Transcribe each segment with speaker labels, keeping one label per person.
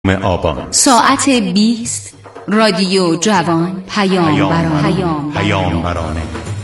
Speaker 1: آبان
Speaker 2: ساعت 20 رادیو جوان پیام برانه.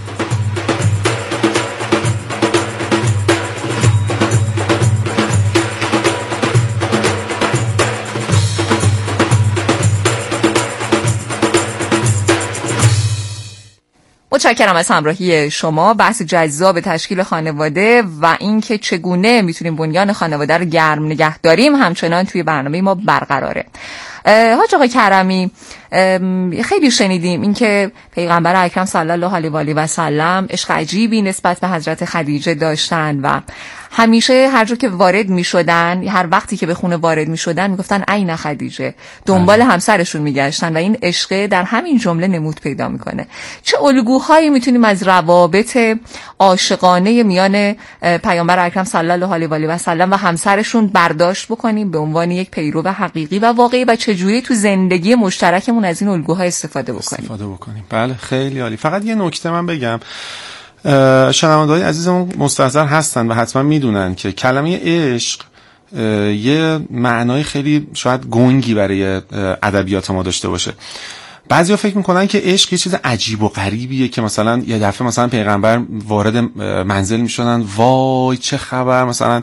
Speaker 3: متشکرم از همراهی شما. بحث جذاب تشکیل خانواده و اینکه چگونه میتونیم بنیان خانواده رو گرم نگه داریم همچنان توی برنامه ما برقراره. حاج آقای کرمی، خیلی شنیدیم اینکه پیغمبر اکرم صلی الله علیه و سلم عشق عجیبی نسبت به حضرت خدیجه داشتن و همیشه هر جا که وارد میشدن، هر وقتی که به خونه وارد میشدن میگفتن عین خدیجه، دنبال همسرشون میگشتن و این عشق در همین جمله نمود پیدا میکنه. چه الگوهایی میتونیم از روابط عاشقانه میان پیامبر اکرم صلی الله علیه و سلم و همسرشون برداشت بکنیم به عنوان یک پیرو حقیقی و واقعی و چجوری تو زندگی مشترکمون از این الگوها استفاده بکنیم؟
Speaker 4: بله، خیلی عالی. فقط یه نکته من بگم، شنونده‌های عزیزمون مستحضر هستن و حتما میدونن که کلمه عشق یه معنای خیلی شاید گنگی برای ادبیات ما داشته باشه. بعضیا فکر میکنن که عشق یه چیز عجیب و غریبیه که مثلا یه دفعه مثلا پیغمبر وارد منزل میشدن، وای چه خبر، مثلا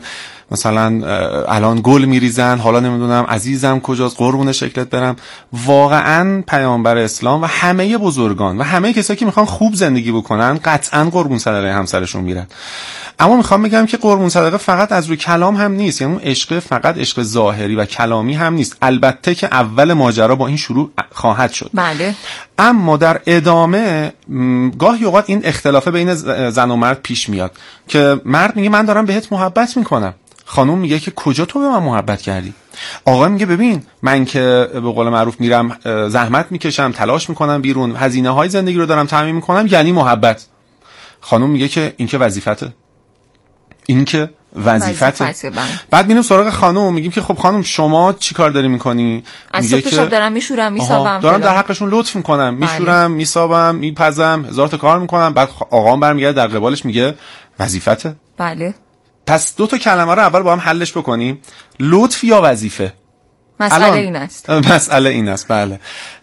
Speaker 4: الان گل میریزن، حالا نمیدونم عزیزم کجاست، قربون شکلت برم. واقعا پیامبر اسلام و همه بزرگان و همه کسایی که میخوان خوب زندگی بکنن قطعا قربون صدقه همسرشون میرن. اما میخوام بگم که قربون صدقه فقط از روی کلام هم نیست، یعنی عشق فقط عشق ظاهری و کلامی هم نیست. البته که اول ماجرا با این شروع خواهد شد،
Speaker 3: بله،
Speaker 4: اما در ادامه گاهی اوقات این اختلافه بین زن و مرد پیش میاد که مرد میگه من دارم بهت محبت میکنم، خانم میگه که کجا تو به من محبت کردی؟ آقا میگه ببین من که به قول معروف میرم زحمت میکشم، تلاش میکنم بیرون، هزینه های زندگی رو دارم تامین میکنم، یعنی محبت. خانم میگه که این که وظیفته، این که وظیفته. بعد میریم سراغ خانم، میگیم که خب خانم شما چی کار داری میکنی؟
Speaker 3: میگه که دارم میشورم میسابم،
Speaker 4: دارم در حقشون لطف میکنم، میشورم میسابم میپزم، هزار تا کار میکنم. بعد آقام برمیگرده در قبالش میگه وظیفته.
Speaker 3: بله.
Speaker 4: پس دو تا کلمه رو اول با هم حلش بکنیم، لطف یا وظیفه.
Speaker 3: مسئله این است.
Speaker 4: مسئله این است، بله.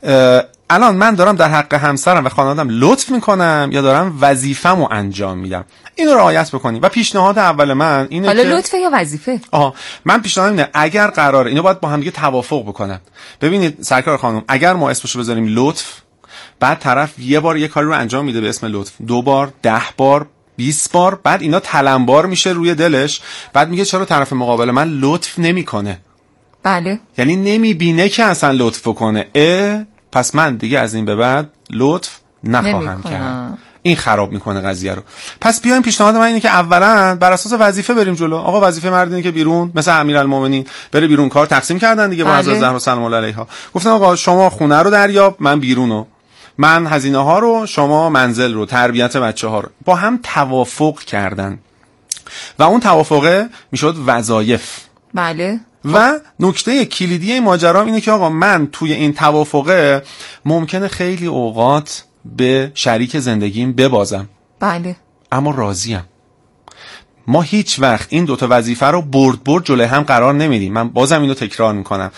Speaker 4: الان من دارم در حق همسرم و خانواده‌ام لطف میکنم یا دارم وظیفه‌مو انجام میدم؟ اینو رعایت بکنیم. و پیشنهاد اول من اینه
Speaker 3: حالا
Speaker 4: که
Speaker 3: لطفه یا وظیفه؟
Speaker 4: من پیشنهاد اینه اگر قراره اینو باید با هم دیگه توافق بکنن. ببینید سرکار خانم، اگر ما اسمشو بذاریم لطف، بعد طرف یه بار یه کاری رو انجام میده به اسم لطف، 2 بار، 10 بار، 20 بار، بعد اینا تلمبار میشه روی دلش، بعد میگه چرا طرف مقابل من لطف نمیکنه؟
Speaker 3: بله،
Speaker 4: یعنی نمیبینه که اصلا لطف کنه. پس من دیگه از این به بعد لطف نخواهم کرد. این خراب میکنه قضیه رو. پس بیایم پیشنهاد من اینه که اولا بر اساس وظیفه بریم جلو. آقا وظیفه مردینه که بیرون، مثل امیرالمومنین بره بیرون، کار تقسیم کردن دیگه با حضرت زهرا سلام الله علیها. گفتن آقا شما خونه رو دریاب، من بیرونو، من هزینه ها رو، شما منزل رو، تربیت بچه ها رو. با هم توافق کردن و اون توافقه میشد وظایف.
Speaker 3: بله.
Speaker 4: و نکته کلیدی این ماجرا اینه که آقا من توی این توافقه ممکنه خیلی اوقات به شریک زندگیم ببازم،
Speaker 3: بله،
Speaker 4: اما راضیم. ما هیچ وقت این دوتا وظیفه رو برد جلوی هم قرار نمیدیم. من بازم اینو تکرار میکنم،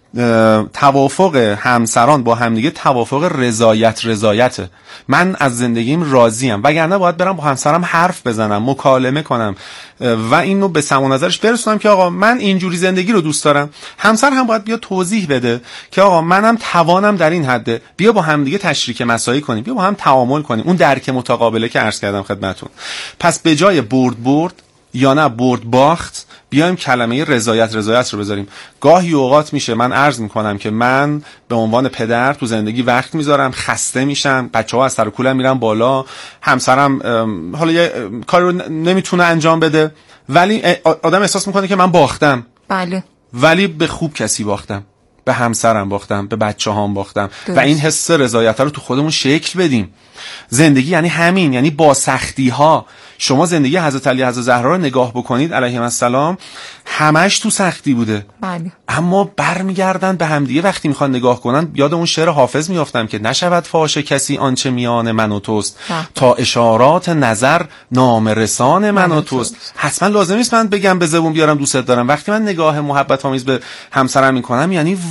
Speaker 4: توافق همسران با همدیگه توافق رضایته. من از زندگیم راضیم، وگرنه باید برم با همسرم حرف بزنم، مکالمه کنم و اینو به سماع نظرش برسونم که آقا من اینجوری زندگی رو دوست دارم. همسر هم باید بیا توضیح بده که آقا منم توانم در این حده، بیا با همدیگه تشریک مسائل کنیم، بیا با هم تعامل کنیم. اون درک متقابله که عرض کردم خدمتتون. پس به جای برد یا نه برد باخت، بیایم کلمه رضایت رو بذاریم. گاهی اوقات میشه، من عرض میکنم که من به عنوان پدر تو زندگی وقت میذارم، خسته میشم، بچه‌ها از سر کولم میرن بالا، همسرم حالا یه کاری رو نمیتونه انجام بده، ولی آدم احساس میکنه که من باختم.
Speaker 3: بله.
Speaker 4: ولی به خوب کسی باختم، به همسرم باختم، به بچه‌هام باختم.
Speaker 3: درست.
Speaker 4: و این حس رضایت رو تو خودمون شکل بدیم. زندگی یعنی همین، یعنی با سختی ها. شما زندگی حضرت علی حضرت زهرا رو نگاه بکنید علیهم السلام، همش تو سختی بوده.
Speaker 3: بله.
Speaker 4: اما برمیگردن به همدیگه وقتی میخوان نگاه کنن. یاد اون شعر حافظ میافتم که نشود فاش کسی آنچه میان من و توست، تا اشارات نظر نام رسان من و توست. حتما لازم نیست من بگم به زبون بیارم دوست دارم. وقتی من نگاه محبت آمیز به همسرم میکنم، یعنی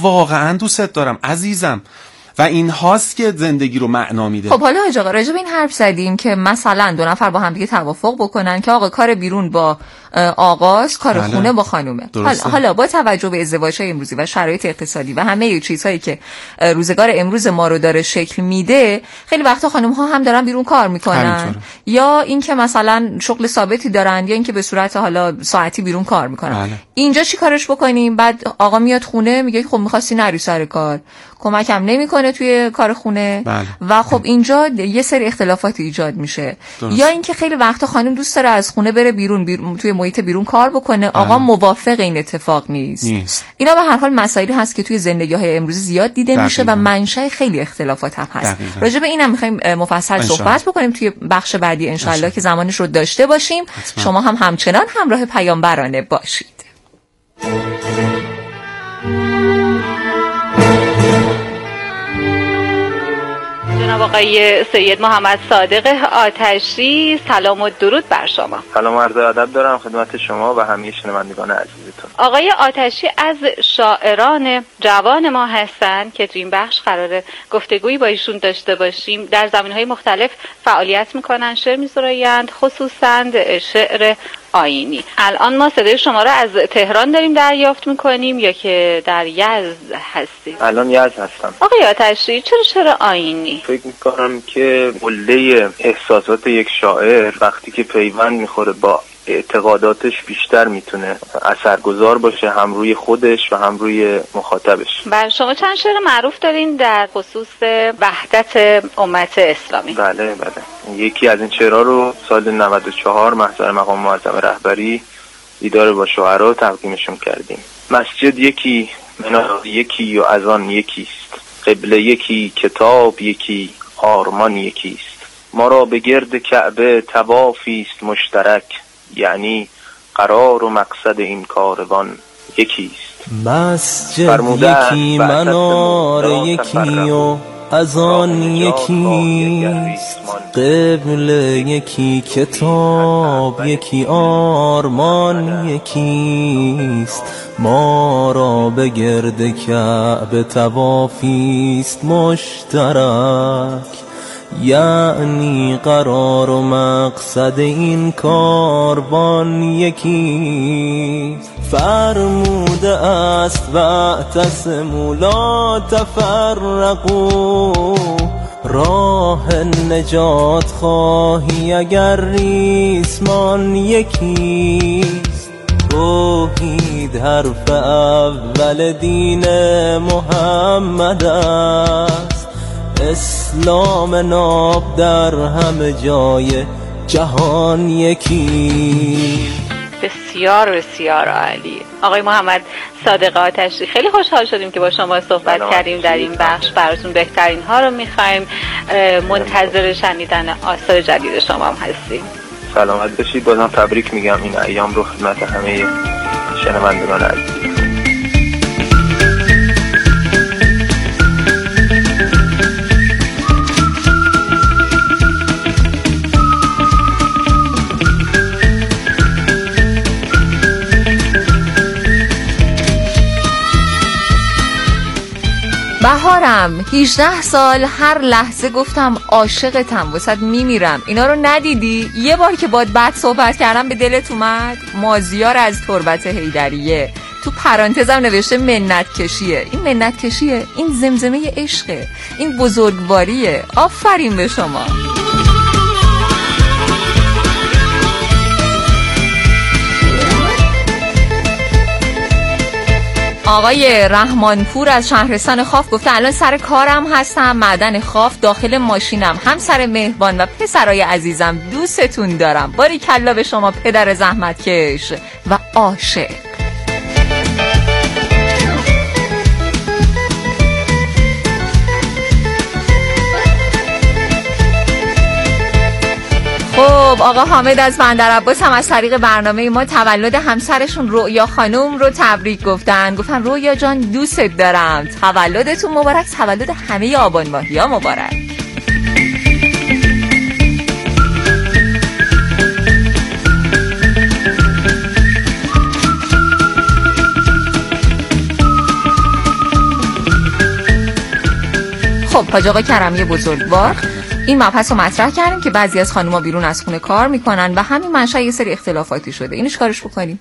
Speaker 4: واقعا دوست دارم عزیزم و این هاست که زندگی رو معنا میده.
Speaker 3: خب حالا حاج آقا راجع به این حرف زدیم که مثلا دو نفر با هم دیگه توافق بکنن که آقا کار بیرون با آقاست، کار
Speaker 4: بله.
Speaker 3: خونه با خانومه. حالا با توجه به ازدواج‌های امروزی و شرایط اقتصادی و همه چیزهایی که روزگار امروز ما رو داره شکل میده، خیلی وقتا خانم‌ها هم دارن بیرون کار میکنن یا اینکه مثلا شغل ثابتی دارن یا اینکه به صورت حالا ساعتی بیرون کار میکنن.
Speaker 4: بله.
Speaker 3: اینجا چی کارش بکنیم؟ بعد آقا میاد خونه میگه خب می‌خواستی نری سر کار، کمکم نمیکنه توی کار خونه.
Speaker 4: بله.
Speaker 3: و خب اینجا یه سری اختلافات ایجاد میشه.
Speaker 4: درست.
Speaker 3: یا اینکه خیلی وقتا خانم دوست داره از خونه بره بیرون توی محیط بیرون کار بکنه، آقا موافق این اتفاق نیست. اینا به هر حال مسائلی هست که توی زندگی‌های امروزی زیاد دیده میشه و منشأ خیلی اختلافات هم هست. راجع به اینم می‌خوایم مفصل صحبت بکنیم توی بخش بعدی انشالله که زمانش رو داشته باشیم. شما هم همچنان همراه پیامبرانه باشید.
Speaker 1: جناب آقای سید محمد صادق آتشی، سلام و درود بر شما.
Speaker 5: سلام و عرض ادب دارم خدمت شما و همه شنوندگان عزیزتون.
Speaker 1: آقای آتشی از شاعران جوان ما هستند که تو این بخش قراره گفتگویی با ایشون داشته باشیم. در زمینه‌های مختلف فعالیت میکنن، شعر می‌سرایند، خصوصاً شعر آیینی. الان ما صدای شما رو از تهران داریم دریافت میکنیم یا که در یزد هستیم؟
Speaker 5: الان یزد هستم.
Speaker 1: آقای آتشی چرا شعر آیینی؟
Speaker 5: فکر میکنم که قله احساسات یک شاعر وقتی که پیوند میخوره با اعتقاداتش بیشتر میتونه اثرگذار باشه، هم روی خودش و هم روی مخاطبش.
Speaker 1: بله، شما چند شعر معروف دارین در خصوص وحدت امت اسلامی؟
Speaker 5: بله. یکی از این شعرها رو سال 94 محضر مقام معظم رهبری دیدار با شعرا تقدیمشون کردیم. مسجد یکی، منار یکی و اذان یکیست، قبله یکی، کتاب یکی، آرمان یکیست. ما را به گرد کعبه طوافی است مشترک، یعنی قرار و مقصد این کاروان یکیست.
Speaker 6: مسجد یکی، منار یکی و اذان یکیست، قبله یکی، کتاب یکی، آرمان یکیست. ما را به گرد کعبه طوافی است مشترک، یعنی قرار و مقصد این کاروان یکیست. فرموده است واعتصموا لا تفرقوا، راه نجات خواهی اگر ریسمان یکیست. توحید حرف اول دین محمد است، اسلام ناب در همه جای جهان یکی.
Speaker 1: بسیار بسیار عالی. آقای محمد صادق آتشی، خیلی خوشحال شدیم که با شما صحبت کردیم در این بخش. براتون بهترین ها رو میخوایم. منتظر شنیدن آثار جدید شما هم هستیم.
Speaker 5: سلامت باشید. بازم تبریک میگم این ایام رو خدمت همه شنوندگان عزیز.
Speaker 3: بهارم 18 سال هر لحظه گفتم عاشقتم، واسط میمیرم. اینا رو ندیدی؟ یه بار که باد بد صحبت کردم به دلت اومد؟ مازیار از تربت حیدریه. تو پرانتزم نوشته منت کشیه. این منت کشیه، این زمزمه عشقه، این بزرگواریه. آفرین به شما. آقای رحمانپور از شهرستان خاف گفته الان سر کارم هستم، معدن خاف، داخل ماشینم. همسر مهربان و پسرای عزیزم، دوستتون دارم. باریکلا به شما پدر زحمتکش و عاشق. خب آقا حامد از بندرعباس هم از طریق برنامه ما تولد همسرشون رؤیا خانم رو تبریک گفتن رؤیا جان دوستت دارم، تولدتون مبارک، تولد همه آبان ماهی ها مبارک. خب حاج آقا کرمی بزرگوار این مبحث رو مطرح کردیم که بعضی از خانم‌ها بیرون از خونه کار میکنن و همین منشأ یه سری اختلافاتی شده. اینش کارش بکنیم.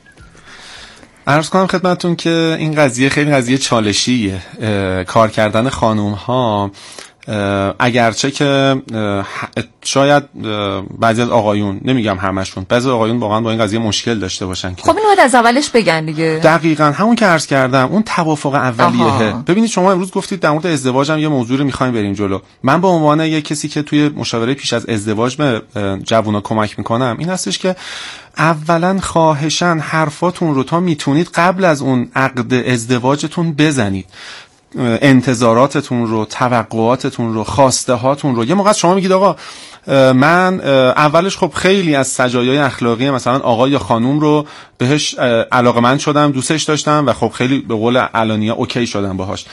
Speaker 4: عرض کنم خدمتتون که این قضیه خیلی قضیه چالشیه. کار کردن خانوم‌ها اگرچه که شاید بعضی از آقایون، نمیگم همشون، بعضی آقایون واقعا با این قضیه مشکل داشته باشن که
Speaker 3: خب اینو باید از اولش بگن دیگه.
Speaker 4: دقیقاً همون که عرض کردم، اون توافق اولیه. ببینید شما امروز گفتید در مورد ازدواجم یه موضوع رو می‌خوایم بریم جلو. من به عنوان یه کسی که توی مشاوره پیش از ازدواج به جوونا کمک میکنم، این هستش که اولا خواهشاً حرفاتون رو تا میتونید قبل از اون عقد ازدواجتون بزنید. انتظاراتتون رو، توقعاتتون رو، خواسته هاتون رو. یه موقع شما میگید آقا من اولش خب خیلی از سجایای اخلاقی مثلا آقا یا خانوم رو بهش علاقمند شدم، دوستش داشتم و خب خیلی به قول علانیه اوکی شدم باهاش،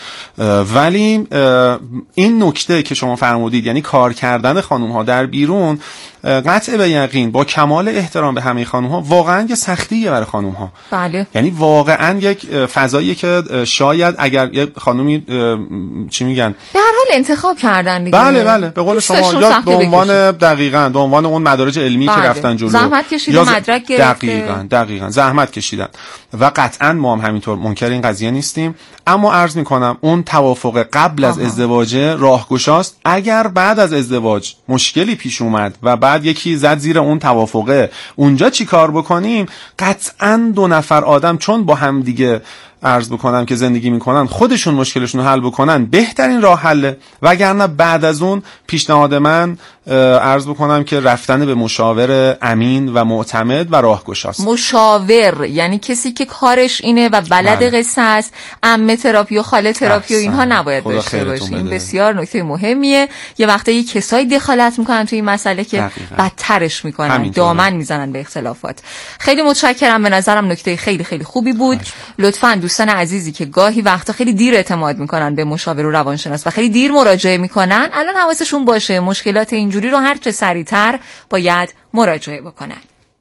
Speaker 4: ولی این نکته که شما فرمودید، یعنی کار کردن خانوم ها در بیرون، قطع به یقین با کمال احترام به همه خانوم ها واقعا یه سختیه برای خانوم ها.
Speaker 3: بله.
Speaker 4: یعنی واقعا یک فضاییه که شاید اگر یه خانومی چی میگن
Speaker 3: به هر حال انتخاب کردن دیگه.
Speaker 4: بله به قول شما، یا به عنوان دقیقاً به عنوان اون مدارج علمی که رفتن جلو،
Speaker 3: زحمت کشیدن، مدرک گرفتن،
Speaker 4: دقیقاً زحمت کشیدن و قطعاً ما هم همینطور منکر این قضیه نیستیم، اما عرض میکنم اون توافق قبل از ازدواج راهگشاست. اگر بعد از ازدواج مشکلی پیش اومد و بعد یکی زد زیر اون توافقه، اونجا چی کار بکنیم؟ قطعاً دو نفر آدم چون با هم دیگه عرض بکنم که زندگی میکنن، خودشون مشکلشون رو حل بکنن، بهترین راه حله. وگرنه بعد از اون پیشنهاد من عرض بکنم که رفتن به مشاور امین و معتمد و راهگشاست.
Speaker 3: مشاور یعنی کسی که کارش اینه و بلد قصه است. عمه تراپی و خاله تراپی و اینها نباید داشته باشیم. بسیار نکته مهمیه. یه وقتی کسایی دخالت میکنن توی این مسئله که بدترش میکنن، دامن میزنن به اختلافات. خیلی متشکرم، به نظرم نکته خیلی خیلی خوبی بود. لطفاً دوستان عزیزی که گاهی وقتا خیلی دیر اعتماد میکنن به مشاور و روانشناس و خیلی دیر مراجعه میکنن، الان حواسشون باشه مشکلات اینجوری رو هر چه سریعتر باید مراجعه بکنن.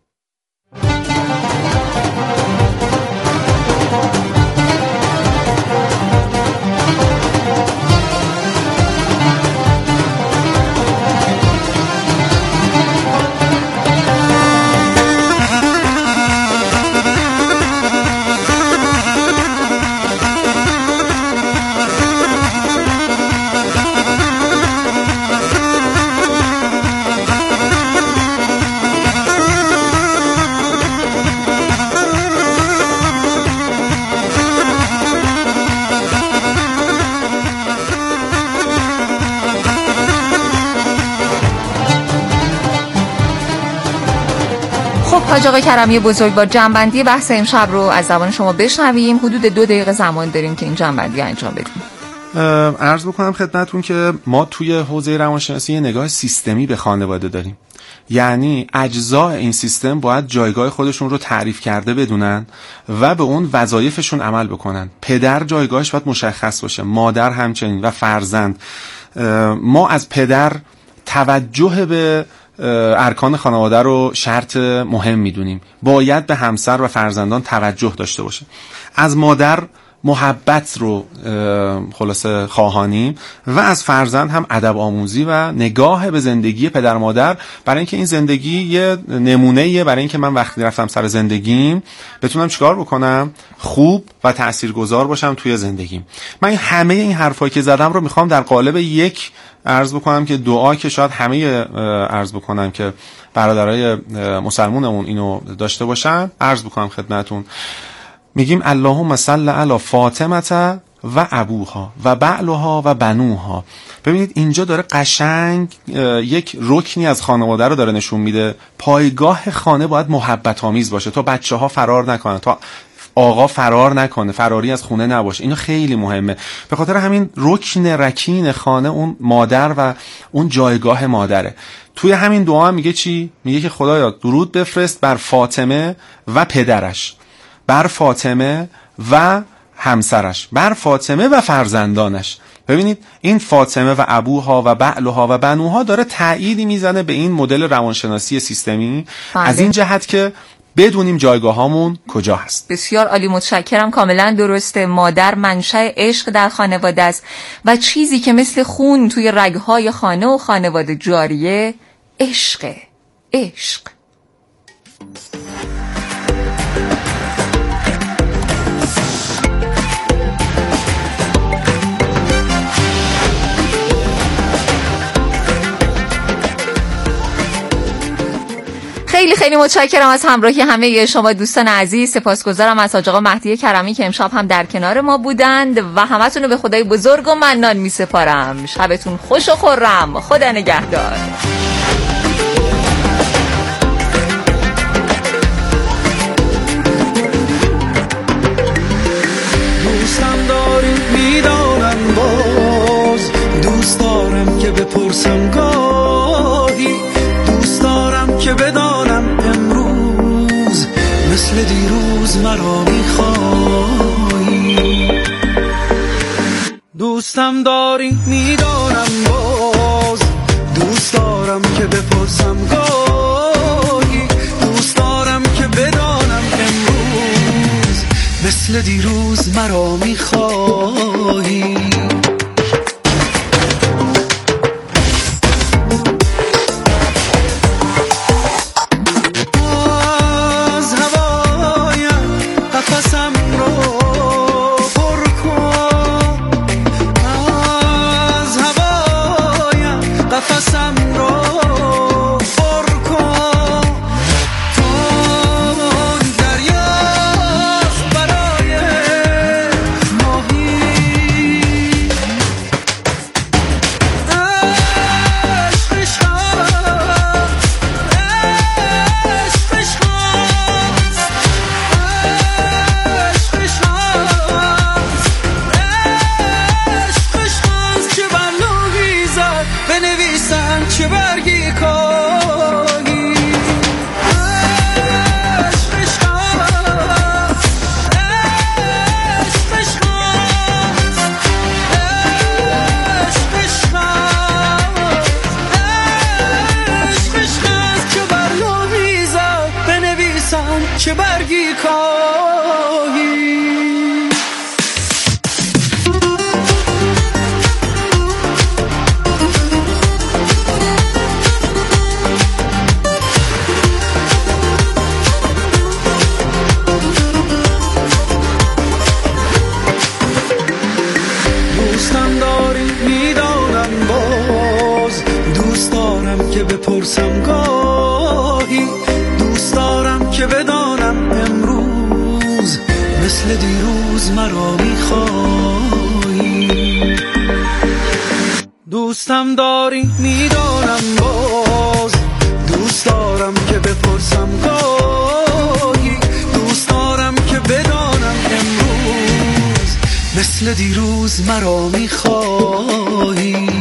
Speaker 3: حاج آقا کرمی بزرگوار، جنبندی بحث امشب رو از زبان شما بشنویم. حدود 2 دقیقه زمان داریم که این جنبندی انجام بدیم.
Speaker 4: عرض بکنم خدمتتون که ما توی حوزه روانشناسی یه نگاه سیستمی به خانواده داریم. یعنی اجزای این سیستم باید جایگاه خودشون رو تعریف کرده بدونن و به اون وظایفشون عمل بکنن. پدر جایگاهش باید مشخص باشه، مادر همچنین و فرزند. ما از پدر توجه به ارکان خانواده رو شرط مهم میدونیم. باید به همسر و فرزندان توجه داشته باشه. از مادر محبت رو خلاصه خواهانیم و از فرزند هم ادب آموزی و نگاه به زندگی پدر مادر، برای اینکه این زندگی یه نمونه‌ایه برای اینکه من وقتی رفتم سر زندگیم بتونم چیکار بکنم، خوب و تاثیرگذار باشم توی زندگیم. من همه این حرفایی که زدم رو میخوام در قالب یک عرض بکنم که دعا که شاید همه عرض بکنم که برادرای مسلمونمون اینو داشته باشن عرض بکنم خدمتون. میگیم اللهم صل علی فاطمه و ابوها و بعلها و بنوها. ببینید اینجا داره قشنگ یک رکنی از خانواده رو داره نشون میده. پایگاه خانه باید محبت آمیز باشه تا بچه ها فرار نکنن، تا آقا فرار نکنه، فراری از خونه نباشه. اینو خیلی مهمه. به خاطر همین رکن رکین خانه اون مادر و اون جایگاه مادره. توی همین دعا هم میگه چی؟ میگه که خدایا درود بفرست بر فاطمه و پدرش، بر فاطمه و همسرش، بر فاطمه و فرزندانش. ببینید این فاطمه و ابوها و بعلها و بنوها داره تأییدی میزنه به این مدل روانشناسی سیستمی. از این جهت که بدونیم جایگاهامون کجا هست.
Speaker 3: بسیار عالی، متشکرم. کاملا درسته. مادر منشأ عشق در خانواده است و چیزی که مثل خون توی رگ‌های خانه و خانواده جاریه عشق. خیلی خیلی متشکرم از همراهی همه شما دوستان عزیز. سپاسگزارم از حاج آقا مهدی کرمی که امشب هم در کنار ما بودند و همتون رو به خدای بزرگ و منان میسپارم. شبتون خوش و خرم. خدا نگهدار.
Speaker 7: دوستم داری میدانم، باز دوست دارم که بپرسم گاهی، دوست دارم که بدانم امروز مثل دیروز مرا میخوایی. دوستم داری میدانم، باز دوست دارم که بپرسم گاهی، دوست دارم که بدانم امروز مثل دیروز مرا میخوایی. چه برگی کاهی. دوستم داری میدانم، باز دوست دارم که بپرسم گاهی، دوست دارم که بدانم امروز مثل دیروز مرا میخوایی. دوستم داری میدانم، باز دوست دارم که بپرسم گاهی، دوست دارم که بدانم امروز مثل دیروز مرا میخوایی.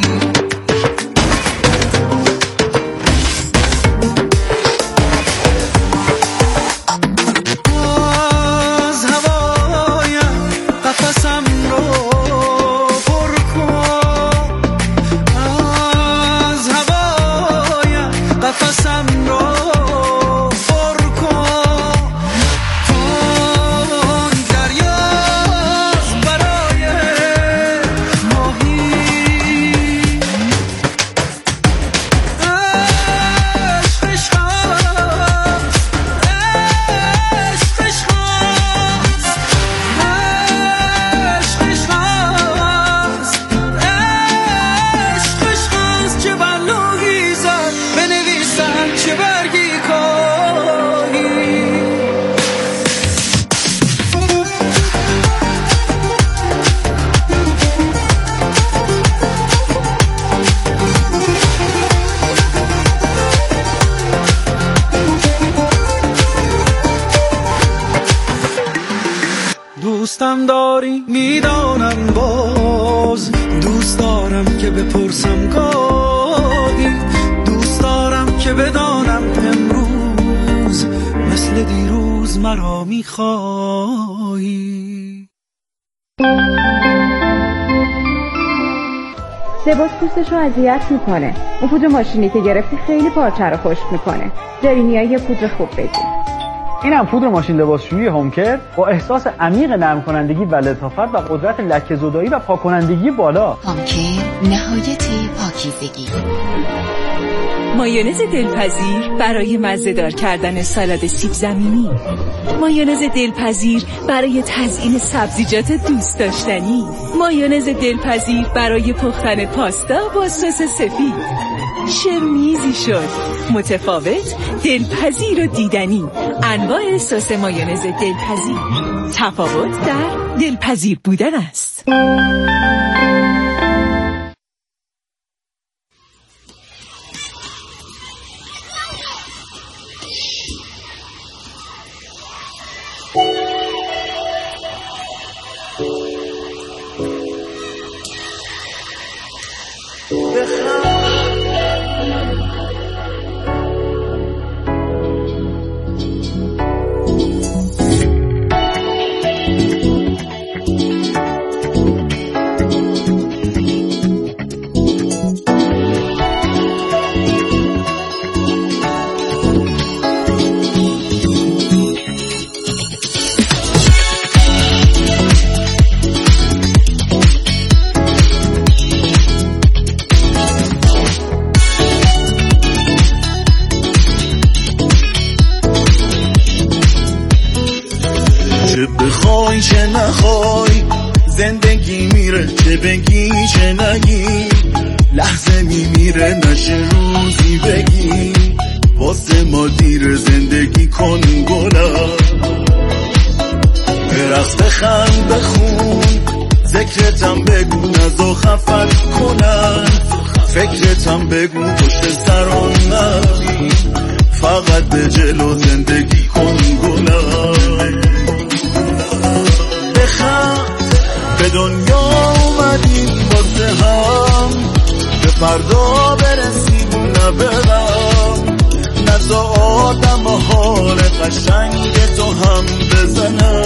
Speaker 7: دوستم داری میدانم، باز دوست دارم که بپرسم گاهی، دوست دارم که بدانم امروز مثل دیروز مرا میخوایی.
Speaker 8: لباس پوستش رو اذیت میکنه. اون پودر ماشینی که گرفتی خیلی پارچه رو خشک میکنه. جای نیایی پودر خوب بگیر.
Speaker 9: اینم پودر ماشین لباسشویی هومکر با احساس عمیق نرم کنندگی و لطافت و قدرت لکه زدایی و پاک کنندگی بالا.
Speaker 2: هومکر نهایت پاکیزگی.
Speaker 10: مایونز دلپذیر برای مزه‌دار کردن سالاد سیب زمینی. مایونز دلپذیر برای تزیین سبزیجات دوست داشتنی. مایونز دلپذیر برای پختن پاستا با سس سفید. شرمیزی شد، متفاوت، دلپذیر و دیدنی. انواع سس مایونز دلپذیر. تفاوت در دلپذیر بودن است.
Speaker 11: چه نخوای زندگی میره، چه بگی چه نگی، لحظه میمیره نشه روزی بگی. واسه ما دیر زندگی کن گلم، برقص بخند بخون، ذکرتم بگو نزا خفت کنن، فکرتم بگو پشت سران نبی، فقط به جلو زندگی کن گلم. به دنیا اومدیم واسه هم، به فردا برسیم نه برم، نزا آدم و حال قشنگ تو هم بزنم.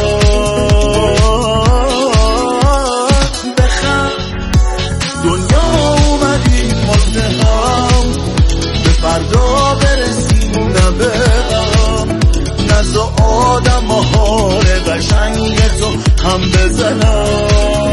Speaker 11: بخند دنیا اومدیم واسه هم، به فردا برسیم نه برم، نزا آدم و حال قشنگ تو هم بزنم.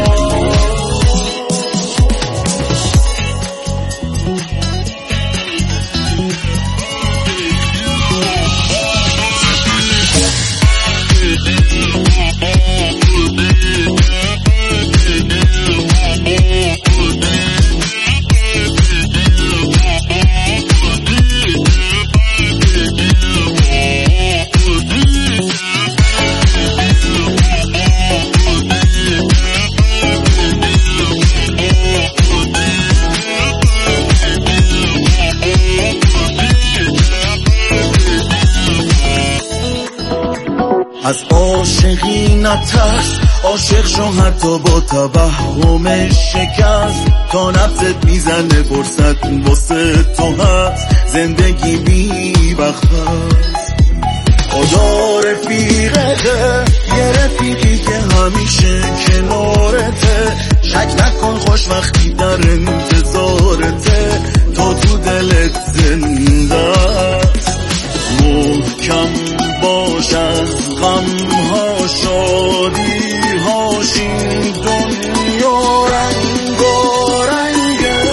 Speaker 11: از عاشقی نترس، عاشق شو حتی با توهم شکست، تا نفست میزنه برست واسه تو هست، زندگی بی وقت هست. خدا رفیقه، یه رفیقی که همیشه کنارته، شک نکن خوش وقتی در انتظارته، تا تو دلت زنده است. محکم باش از غم ها شادی هاشین، دنیا رنگ و رنگه.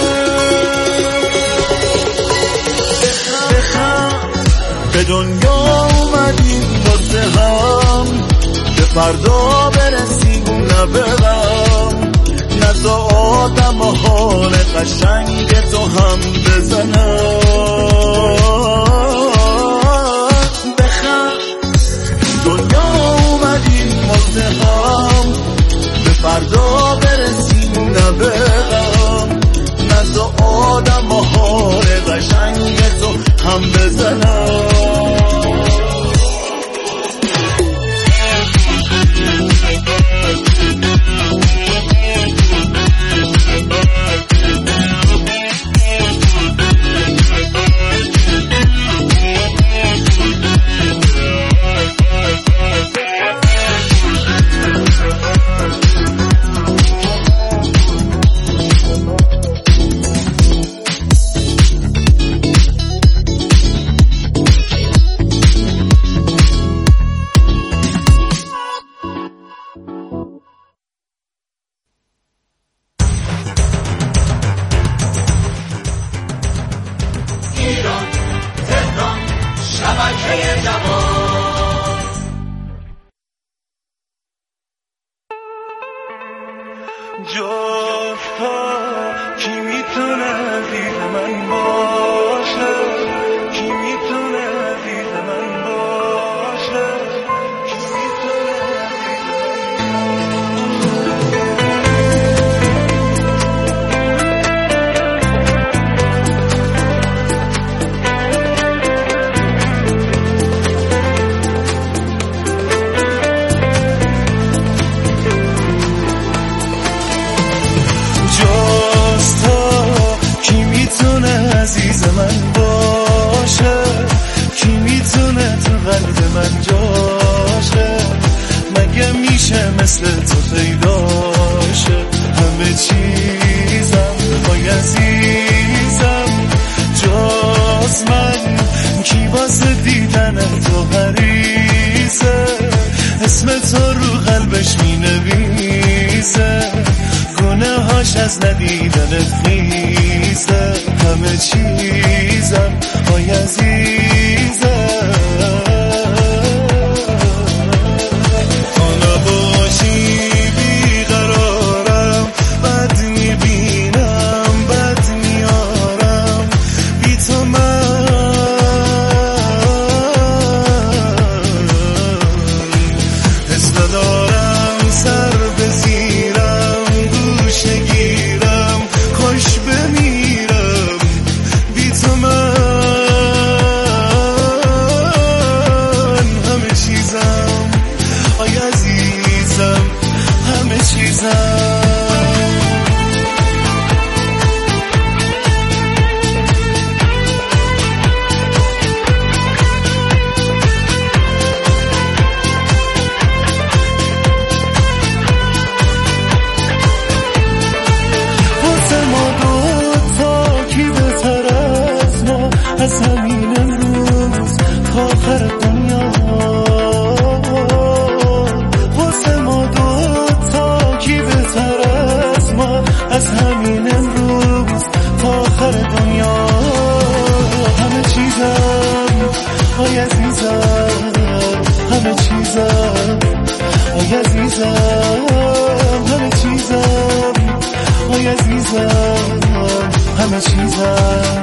Speaker 11: به دنیا اومدیم واسه هم، به فردا برسیم نه برم، نزا آدم و حال قشنگ تو هم بزنم. فردا برسیم نبرم، نزا آدم و حال قشنگ تو هم بزنم. بچه جوان. جفتا کی میتونه عزیز من باشه، کی میتونه عزیز من باشه، کی میتونه عزیز من باشه، کی میتونه تو قلب من جاشه، مگه میشه مثل تو پیداشه، همه چیزم وای عزیزم جز من، کی واسه دیدن تو حریصه، اسم تو رو قلبش مینویسه، گناهاش از ندیدنت خیزه، همه چیزم وای عزیزم، تو نباشی بیقرارم، بد میبینم بد میارم، بی تو من حس ندارم، سر بزیرم گوشه گیرم، خوش بمیرم بی تو من، همه چیزم آی عزیزم، همه چیزم. از همین امروز تا آخر دنیا، واسه ما دوتا کی بهتر از ما، از همین امروز تا آخر دنیا، همه چیزم آی عزیزم، همه چیزم آی عزیزم، همه چیزم آی عزیزم، همه چیزم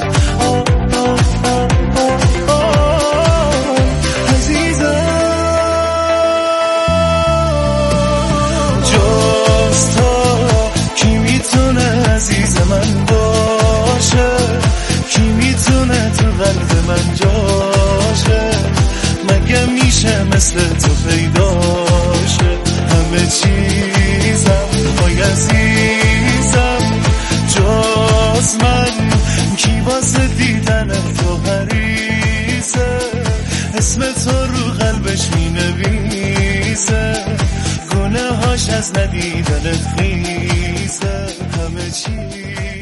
Speaker 11: عزیز من باشه، کی میتونه تو قلب من جاشه، مگه میشه مثل تو پیداشه، همه چیزم وای عزیزم جز من، کی واسه دیدن تو حریصه، اسم تو رو قلبش مینویسه، گناهاش از ندیدنت خیزه، همه چیزم.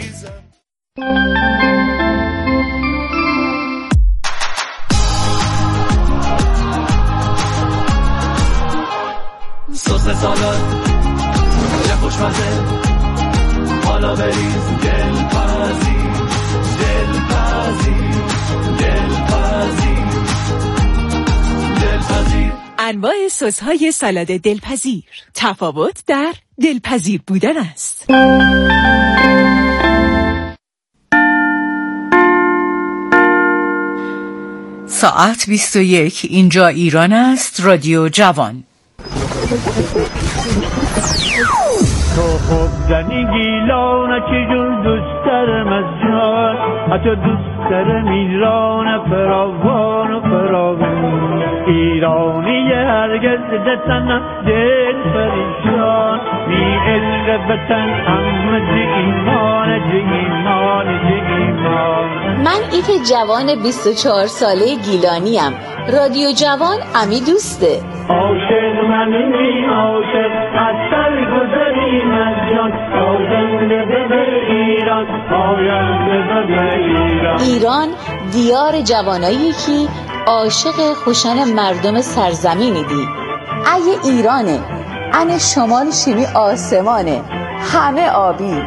Speaker 11: سس سالاد چه خوشمزه، حالا بریز دلپزیر دلپزیر دلپزیر دلپزیر.
Speaker 10: انواع سس‌های سالاد دلپذیر، تفاوت در دلپذیر بودن است.
Speaker 12: ساعت 21 اینجا ایران است. رادیو جوان.
Speaker 13: تو خوب زنی گیلانه چجور دوست دارم از جان، حتی دوست دارم ایران فراوان و فراوان، ایرانی هرگز دستن دل پریشان، بی عشق وطن اما ایمان ایمان.
Speaker 14: من ایت جوان 24 ساله گیلانیم. رادیو جوان امی دوسته.
Speaker 13: عاشق منی عاشق از سر گذریم از جان، آینده به ایران آینده به ایران.
Speaker 14: ایران دیار جوانایی که عاشق خوشن مردم سرزمینی دی. اگه ایرانه ان شمال شیمی آسمانه، همه آبی.